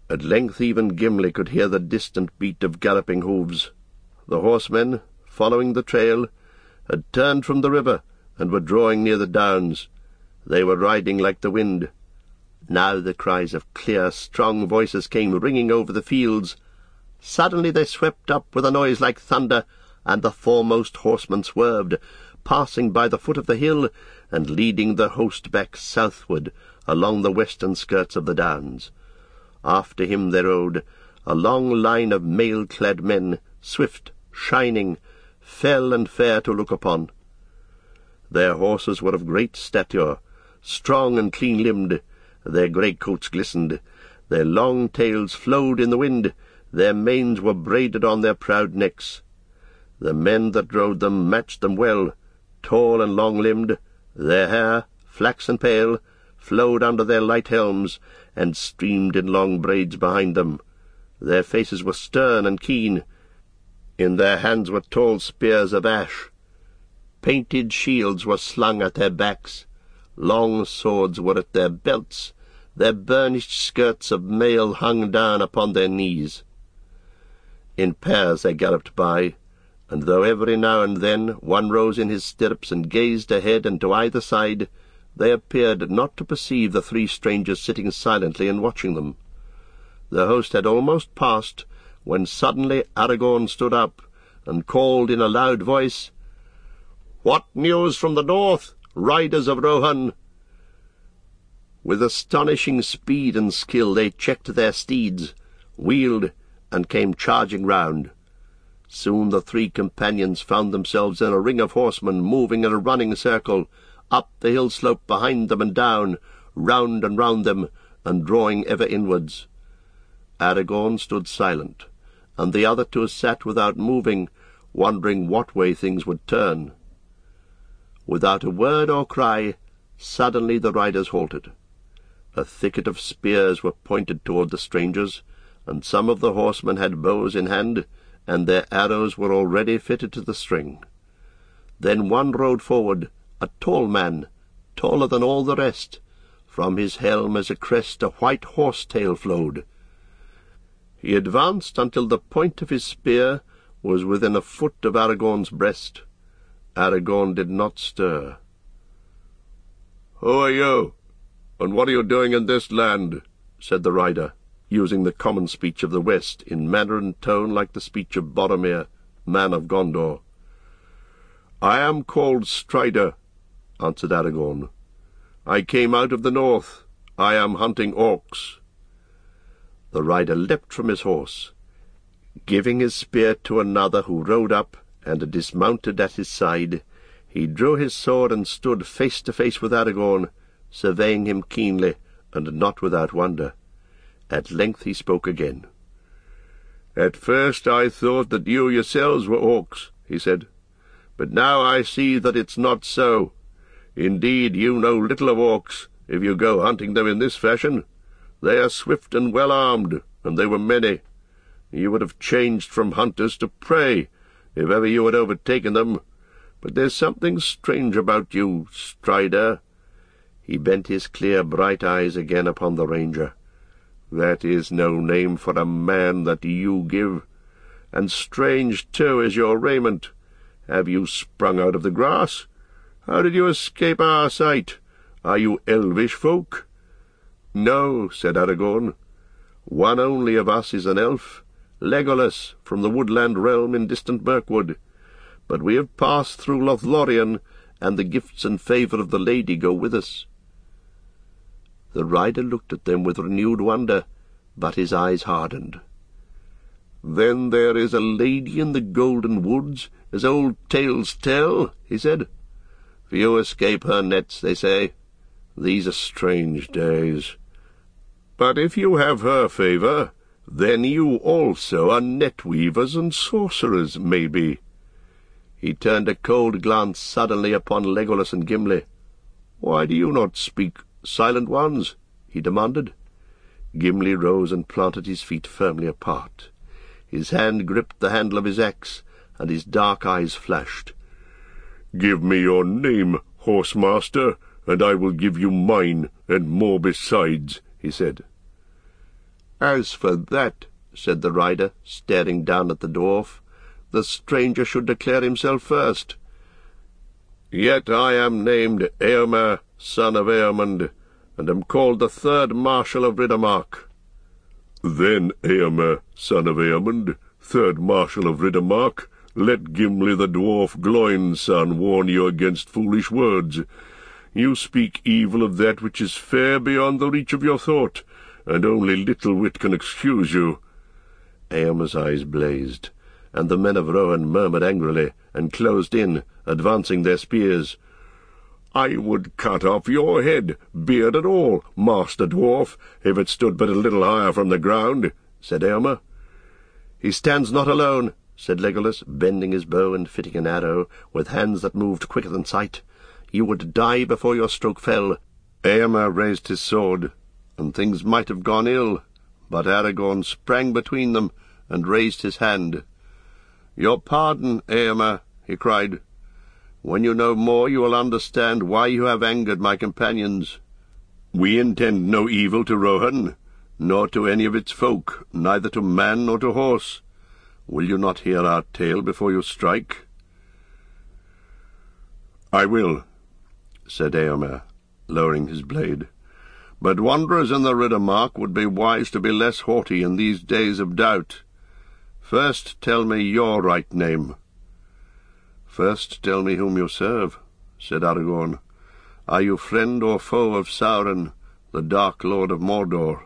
At length even Gimli could hear the distant beat of galloping hoofs. The horsemen, following the trail, had turned from the river and were drawing near the downs. They were riding like the wind. Now the cries of clear, strong voices came ringing over the fields. Suddenly they swept up with a noise like thunder, and the foremost horseman swerved, passing by the foot of the hill, and leading the host back southward along the western skirts of the downs. After him there rode a long line of mail-clad men, swift, shining, fell and fair to look upon. Their horses were of great stature, strong and clean-limbed. Their grey coats glistened, their long tails flowed in the wind, their manes were braided on their proud necks. The men that rode them matched them well, tall and long-limbed. Their hair, flaxen pale, flowed under their light helms, and streamed in long braids behind them. Their faces were stern and keen. In their hands were tall spears of ash. Painted shields were slung at their backs. Long swords were at their belts. Their burnished skirts of mail hung down upon their knees. In pairs they galloped by, and though every now and then one rose in his stirrups and gazed ahead and to either side, they appeared not to perceive the three strangers sitting silently and watching them. The host had almost passed, when suddenly Aragorn stood up, and called in a loud voice, "What news from the north, riders of Rohan?" With astonishing speed and skill they checked their steeds, wheeled, and came charging round. Soon the three companions found themselves in a ring of horsemen moving in a running circle, up the hill slope behind them and down, round and round them, and drawing ever inwards. Aragorn stood silent, and the other two sat without moving, wondering what way things would turn. Without a word or cry, suddenly the riders halted. A thicket of spears were pointed toward the strangers, and some of the horsemen had bows in hand, and their arrows were already fitted to the string. Then one rode forward, a tall man, taller than all the rest. From his helm as a crest a white horse-tail flowed. He advanced until the point of his spear was within a foot of Aragorn's breast. Aragorn did not stir. "Who are you, and what are you doing in this land?" said the rider, using the common speech of the West, in manner and tone like the speech of Boromir, man of Gondor. "I am called Strider," answered Aragorn. "I came out of the north. I am hunting orcs." The rider leapt from his horse. Giving his spear to another who rode up and dismounted at his side, he drew his sword and stood face to face with Aragorn, surveying him keenly, and not without wonder. At length he spoke again. "At first I thought that you yourselves were orcs," he said, "but now I see that it's not so. Indeed, you know little of orcs, if you go hunting them in this fashion. They are swift and well-armed, and they were many. You would have changed from hunters to prey, if ever you had overtaken them. But there's something strange about you, Strider." He bent his clear, bright eyes again upon the ranger. "That is no name for a man that you give. And strange, too, is your raiment. Have you sprung out of the grass? How did you escape our sight? Are you elvish folk?" "No," said Aragorn. "One only of us is an elf, Legolas, from the woodland realm in distant Mirkwood. But we have passed through Lothlorien, and the gifts and favour of the lady go with us." The rider looked at them with renewed wonder, but his eyes hardened. "Then there is a lady in the Golden Woods, as old tales tell," he said. "Few escape her nets, they say. These are strange days. But if you have her favour, then you also are net-weavers and sorcerers, maybe." He turned a cold glance suddenly upon Legolas and Gimli. "Why do you not speak, Silent Ones?" he demanded. Gimli rose and planted his feet firmly apart. His hand gripped the handle of his axe, and his dark eyes flashed. "Give me your name, Horsemaster, and I will give you mine, and more besides," he said. "As for that," said the rider, staring down at the dwarf, "the stranger should declare himself first. Yet I am named Eomer, son of Eomund, and am called the 3rd Marshal of Riddermark." "Then, Eomer, son of Eomund, 3rd Marshal of Riddermark, let Gimli the dwarf Gloin's son warn you against foolish words. You speak evil of that which is fair beyond the reach of your thought, and only little wit can excuse you." Eomer's eyes blazed, and the men of Rohan murmured angrily, and closed in, advancing their spears. "I would cut off your head, beard and all, master dwarf, if it stood but a little higher from the ground," said Eomer. "He stands not alone," said Legolas, bending his bow and fitting an arrow, with hands that moved quicker than sight. "You would die before your stroke fell." Eomer raised his sword, and things might have gone ill, but Aragorn sprang between them and raised his hand. "Your pardon, Eomer," he cried. "When you know more, you will understand why you have angered my companions." "We intend no evil to Rohan, nor to any of its folk, neither to man nor to horse. Will you not hear our tale before you strike?" "I will," said Eomer, lowering his blade. "But wanderers in the Riddermark would be wise to be less haughty in these days of doubt. First tell me your right name." "First tell me whom you serve," said Aragorn. "Are you friend or foe of Sauron, the Dark Lord of Mordor?"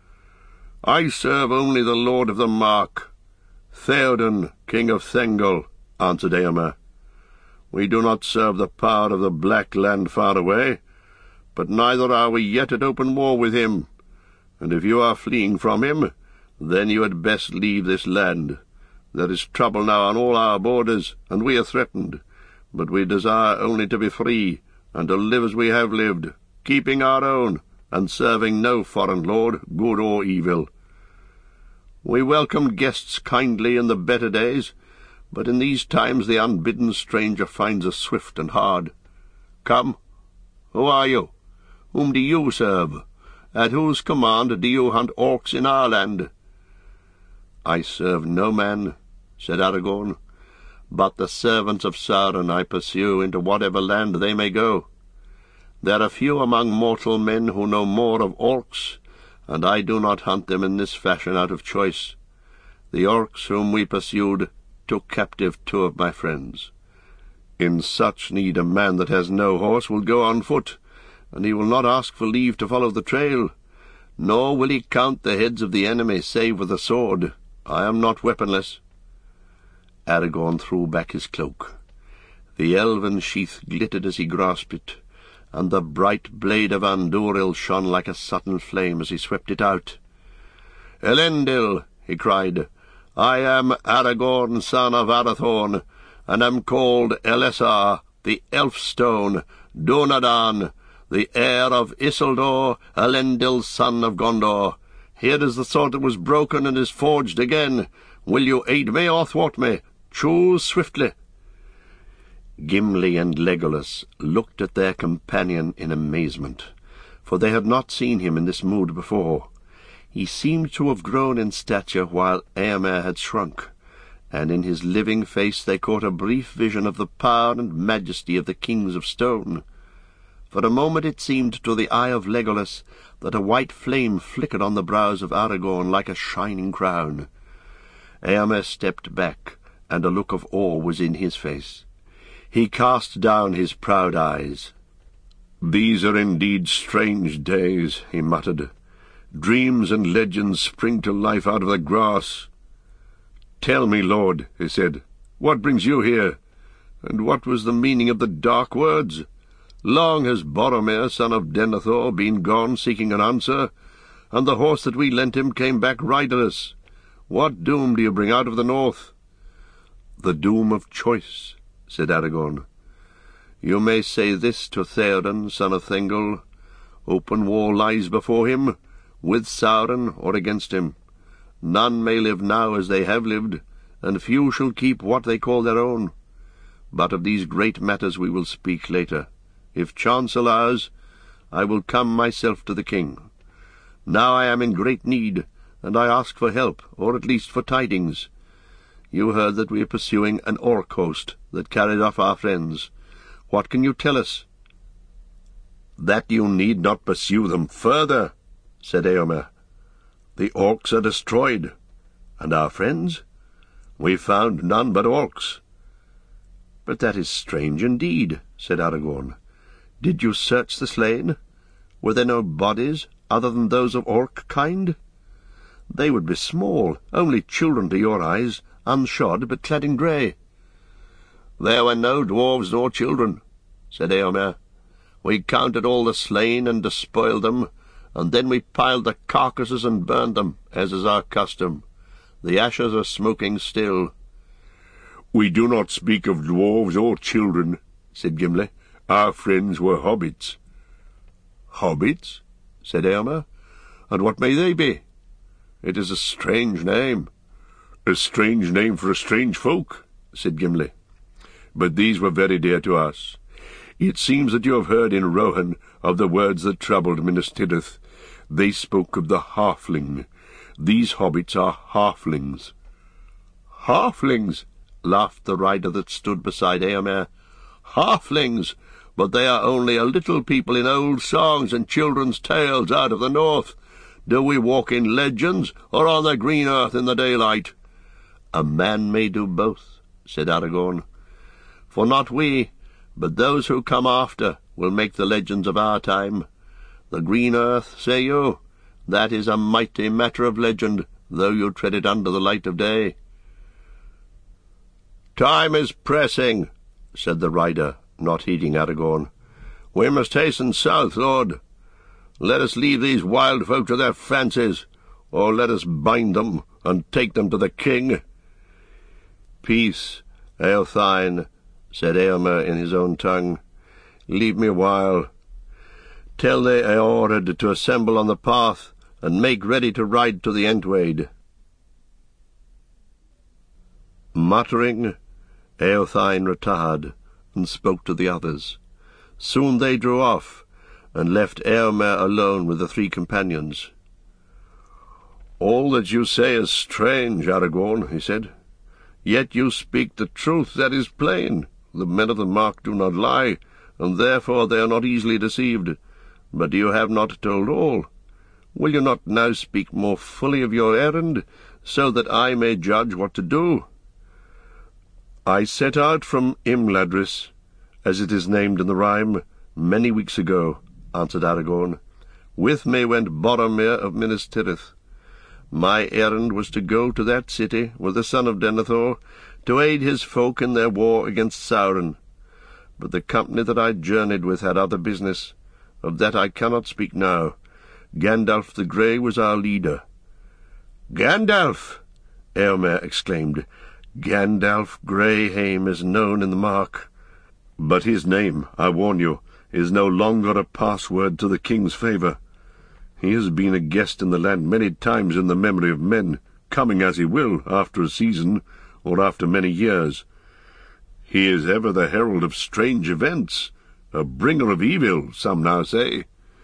"I serve only the Lord of the Mark, Theoden, King of Thengel," answered Eomer. "We do not serve the power of the Black Land far away, but neither are we yet at open war with him, and if you are fleeing from him, then you had best leave this land. There is trouble now on all our borders, and we are threatened, but we desire only to be free, and to live as we have lived, keeping our own, and serving no foreign lord, good or evil. We welcomed guests kindly in the better days, but in these times the unbidden stranger finds us swift and hard. Come, who are you? Whom do you serve? At whose command do you hunt orcs in our land?" "I serve no man," said Aragorn, "but the servants of Sauron I pursue into whatever land they may go. There are few among mortal men who know more of orcs, and I do not hunt them in this fashion out of choice. The orcs whom we pursued took captive 2 of my friends. In such need a man that has no horse will go on foot, and he will not ask for leave to follow the trail, nor will he count the heads of the enemy save with a sword. I am not weaponless." Aragorn threw back his cloak. The elven sheath glittered as he grasped it, and the bright blade of Andúril shone like a sudden flame as he swept it out. "Elendil," he cried, "I am Aragorn, son of Arathorn, and am called Elessar, the Elfstone, Dunadan, the heir of Isildur, Elendil, son of Gondor. Here is the sword that was broken and is forged again. Will you aid me or thwart me? Choose swiftly." Gimli and Legolas looked at their companion in amazement, for they had not seen him in this mood before. He seemed to have grown in stature while Éomer had shrunk, and in his living face they caught a brief vision of the power and majesty of the kings of stone. For a moment it seemed to the eye of Legolas that a white flame flickered on the brows of Aragorn like a shining crown. Éomer stepped back, and a look of awe was in his face. He cast down his proud eyes. "These are indeed strange days," he muttered. "Dreams and legends spring to life out of the grass." "Tell me, Lord," he said, "what brings you here? And what was the meaning of the dark words? Long has Boromir, son of Denethor, been gone seeking an answer, and the horse that we lent him came back riderless. What doom do you bring out of the north?" "The doom of choice," said Aragorn. "You may say this to Theoden, son of Thengel. Open war lies before him, with Sauron or against him. None may live now as they have lived, and few shall keep what they call their own. But of these great matters we will speak later. If chance allows, I will come myself to the king. Now I am in great need, and I ask for help, or at least for tidings. You heard that we are pursuing an orc host that carried off our friends. What can you tell us?" "That you need not pursue them further," said Eomer. "The orcs are destroyed. And our friends? We found none but orcs." "But that is strange indeed," said Aragorn. "Did you search the slain? Were there no bodies other than those of orc kind? They would be small, only children to your eyes, unshod but clad in grey." "There were no dwarves nor children," said Eomer. "We counted all the slain and despoiled them, and then we piled the carcasses and burned them, as is our custom. The ashes are smoking still." "We do not speak of dwarves or children," said Gimli. "Our friends were hobbits." "Hobbits?" said Eomer. "And what may they be? It is a strange name." "A strange name for a strange folk," said Gimli. "But these were very dear to us. It seems that you have heard in Rohan of the words that troubled Minas Tirith. They spoke of the halfling. These hobbits are halflings." "Halflings?" laughed the rider that stood beside Eomer. "Halflings! But they are only a little people in old songs and children's tales out of the north. Do we walk in legends, or on the green earth in the daylight?" "A man may do both," said Aragorn. "For not we, but those who come after, will make the legends of our time. The green earth, say you? That is a mighty matter of legend, though you tread it under the light of day." "Time is pressing," said the rider, not heeding Aragorn. "We must hasten south, Lord. Let us leave these wild folk to their fancies, or let us bind them and take them to the king." "Peace, Eothine," said Eomer in his own tongue. "Leave me a while. Tell the Eored to assemble on the path, and make ready to ride to the Entwade." Muttering, Eothine retired, and spoke to the others. Soon they drew off, and left Eomer alone with the three companions. "All that you say is strange, Aragorn," he said. "Yet you speak the truth, that is plain. The men of the Mark do not lie, and therefore they are not easily deceived. But you have not told all. Will you not now speak more fully of your errand, so that I may judge what to do?" "I set out from Imladris, as it is named in the rhyme, many weeks ago," answered Aragorn. "With me went Boromir of Minas Tirith. My errand was to go to that city with the son of Denethor, to aid his folk in their war against Sauron. But the company that I journeyed with had other business. Of that I cannot speak now. Gandalf the Grey was our leader." "Gandalf!" Eomer exclaimed. "Gandalf Greyheim is known in the Mark. But his name, I warn you, is no longer a password to the king's favour. He has been a guest in the land many times in the memory of men, coming as he will, after a season, or after many years. He is ever the herald of strange events, a bringer of evil, some now say.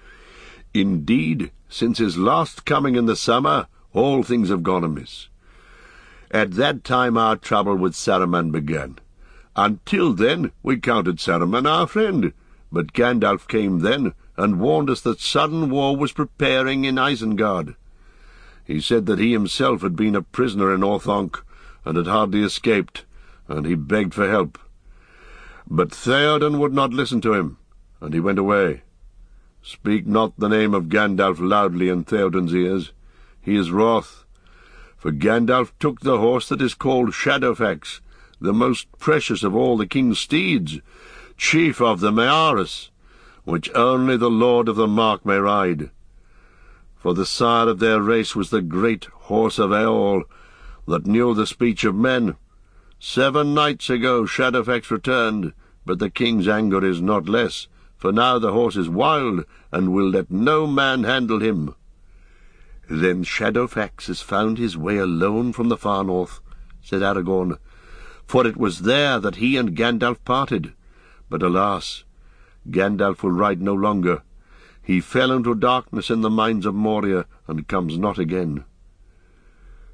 Indeed, since his last coming in the summer, all things have gone amiss. At that time our trouble with Saruman began. Until then we counted Saruman our friend, but Gandalf came then, and warned us that sudden war was preparing in Isengard. He said that he himself had been a prisoner in Orthanc, and had hardly escaped, and he begged for help. But Theoden would not listen to him, and he went away. Speak not the name of Gandalf loudly in Theoden's ears. He is wroth. For Gandalf took the horse that is called Shadowfax, the most precious of all the king's steeds, chief of the Mearas, which only the Lord of the Mark may ride. For the sire of their race was the great horse of Eorl, that knew the speech of men. 7 nights ago Shadowfax returned, but the king's anger is not less, for now the horse is wild, and will let no man handle him." "Then Shadowfax has found his way alone from the far north," said Aragorn, "for it was there that he and Gandalf parted. But alas, Gandalf will ride no longer. He fell into darkness in the mines of Moria, and comes not again."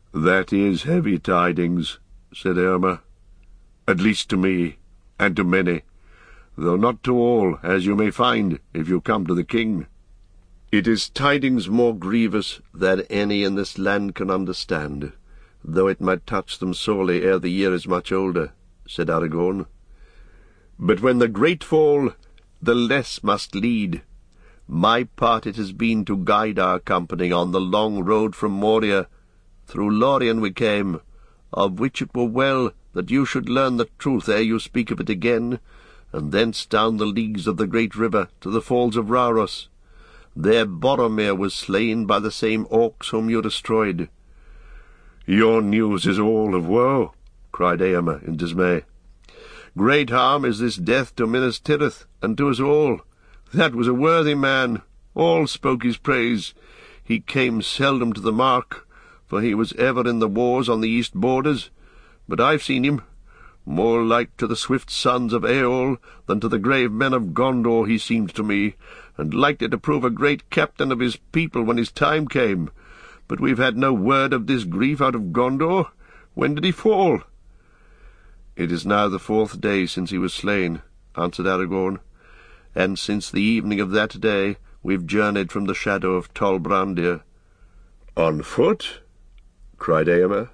"That is heavy tidings," said Eomer, "at least to me, and to many, though not to all, as you may find if you come to the king." "It is tidings more grievous than any in this land can understand, though it might touch them sorely ere the year is much older," said Aragorn. "But when the great fall, the less must lead. My part it has been to guide our company on the long road from Moria. Through Lorien we came, of which it were well that you should learn the truth ere you speak of it again, and thence down the leagues of the great river to the falls of Rauros. There Boromir was slain by the same orcs whom you destroyed." "Your news is all of woe," cried Eomer in dismay. "Great harm is this death to Minas Tirith, and to us all. That was a worthy man. All spoke his praise. He came seldom to the mark, for he was ever in the wars on the east borders. But I've seen him. More like to the swift sons of Eol than to the grave men of Gondor he seemed to me, and likely to prove a great captain of his people when his time came. But we've had no word of this grief out of Gondor. When did he fall?" "It is now the 4th day since he was slain," answered Aragorn, "and since the evening of that day we've journeyed from the shadow of Tol Brandir." "On foot?" cried Eomer.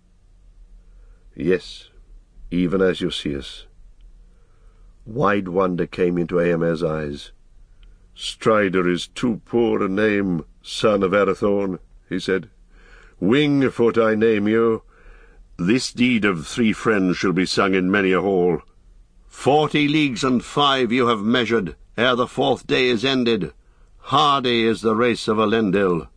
"Yes, even as you see us." Wide wonder came into Eomer's eyes. "Strider is too poor a name, son of Arathorn," he said. "Wing-foot I name you. This deed of 3 friends shall be sung in many a hall. 40 leagues and 5 you have measured, ere the 4th day is ended. Hardy is the race of Elendil.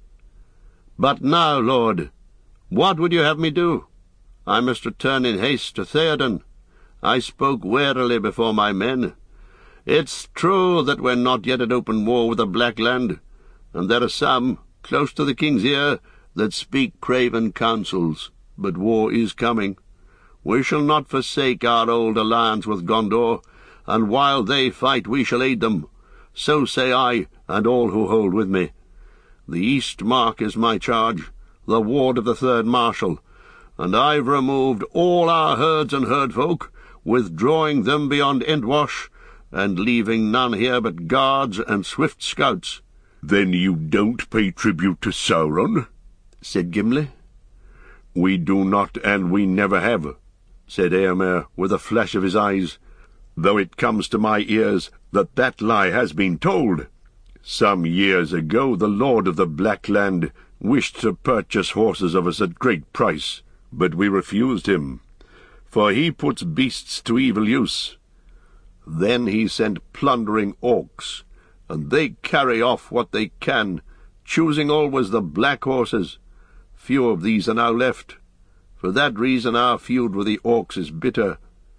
But now, lord, what would you have me do? I must return in haste to Theoden. I spoke warily before my men. It's true that we're not yet at open war with the Black Land, and there are some, close to the king's ear, that speak craven counsels, but war is coming. We shall not forsake our old alliance with Gondor, and while they fight we shall aid them. So say I, and all who hold with me. The East Mark is my charge, the ward of the 3rd Marshal, and I've removed all our herds and herdfolk, withdrawing them beyond Entwash, and leaving none here but guards and swift scouts." "Then you don't pay tribute to Sauron?" said Gimli. "We do not, and we never have," said Eomer, with a flash of his eyes, "though it comes to my ears that that lie has been told. Some years ago the Lord of the Black Land wished to purchase horses of us at great price, but we refused him, for he puts beasts to evil use. Then he sent plundering orcs, and they carry off what they can, choosing always the black horses. Few of these are now left. For that reason our feud with the orcs is bitter.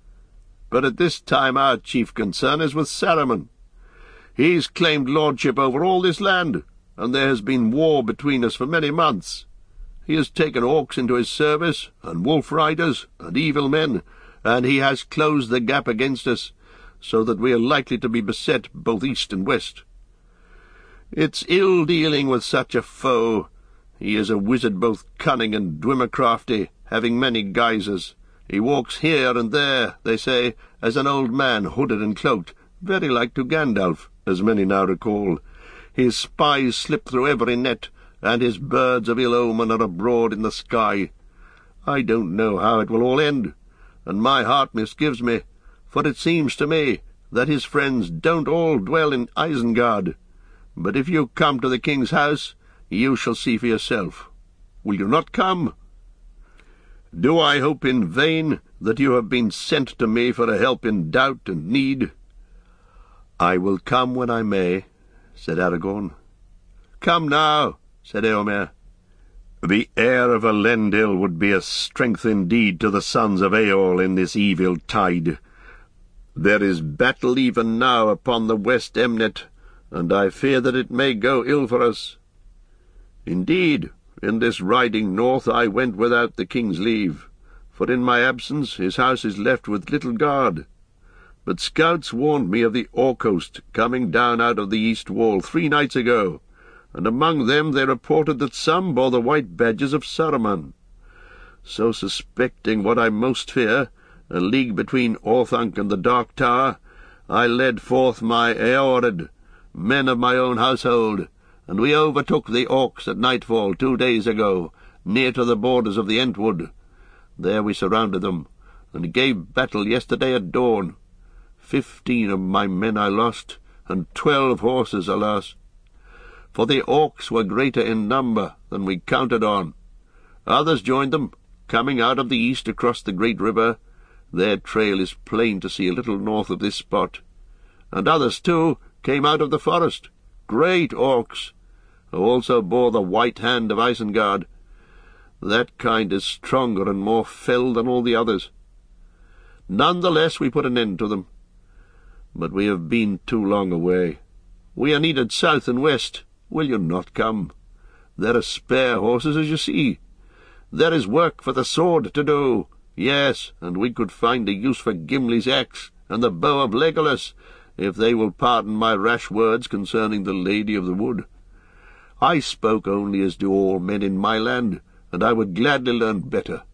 But at this time our chief concern is with Saruman. He's claimed lordship over all this land, and there has been war between us for many months. He has taken orcs into his service, and wolf riders, and evil men, and he has closed the gap against us, so that we are likely to be beset both east and west. It's ill dealing with such a foe. He is a wizard both cunning and dwimer-crafty, having many guises. He walks here and there, they say, as an old man hooded and cloaked, very like to Gandalf, as many now recall. His spies slip through every net, and his birds of ill omen are abroad in the sky. I don't know how it will all end, and my heart misgives me, for it seems to me that his friends don't all dwell in Isengard. But if you come to the king's house, you shall see for yourself. Will you not come? Do I hope in vain that you have been sent to me for a help in doubt and need?" "I will come when I may," said Aragorn. "Come now," said Eomer. "The heir of Elendil would be a strength indeed to the sons of Eorl in this evil tide. There is battle even now upon the West Emnet, and I fear that it may go ill for us. Indeed, in this riding north I went without the king's leave, for in my absence his house is left with little guard. But scouts warned me of the Orc-host coming down out of the east wall 3 nights ago, and among them they reported that some bore the white badges of Saruman. so suspecting what I most fear, a league between Orthanc and the Dark Tower, I led forth my Eored, men of my own household, and we overtook the Orcs at nightfall 2 days ago, near to the borders of the Entwood. There we surrounded them, and gave battle yesterday at dawn. 15 of my men I lost, and 12 horses, alas! For the Orcs were greater in number than we counted on. Others joined them, coming out of the east across the great river. Their trail is plain to see a little north of this spot. And others, too, came out of the forest, great Orcs, who also bore the white hand of Isengard. That kind is stronger and more fell than all the others. None the less we put an end to them. But we have been too long away. We are needed south and west. Will you not come? There are spare horses, as you see. There is work for the sword to do. Yes, and we could find a use for Gimli's axe and the bow of Legolas, if they will pardon my rash words concerning the Lady of the Wood. I spoke only as do all men in my land, and I would gladly learn better.